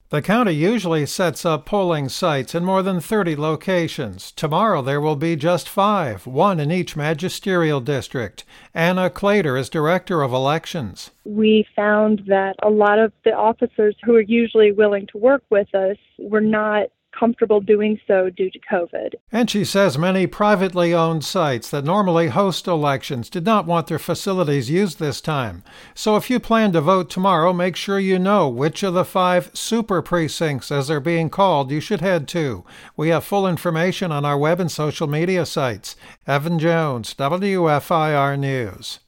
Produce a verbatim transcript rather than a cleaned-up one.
The county usually sets up polling sites in more than thirty locations. Tomorrow there will be just five, one in each magisterial district. Anna Clater is director of elections. We found that a lot of the officers who are usually willing to work with us were not comfortable doing so due to COVID. And she says many privately owned sites that normally host elections did not want their facilities used this time. So if you plan to vote tomorrow, make sure you know which of the five super precincts, as they're being called, you should head to. We have full information on our web and social media sites. Evan Jones, W F I R News.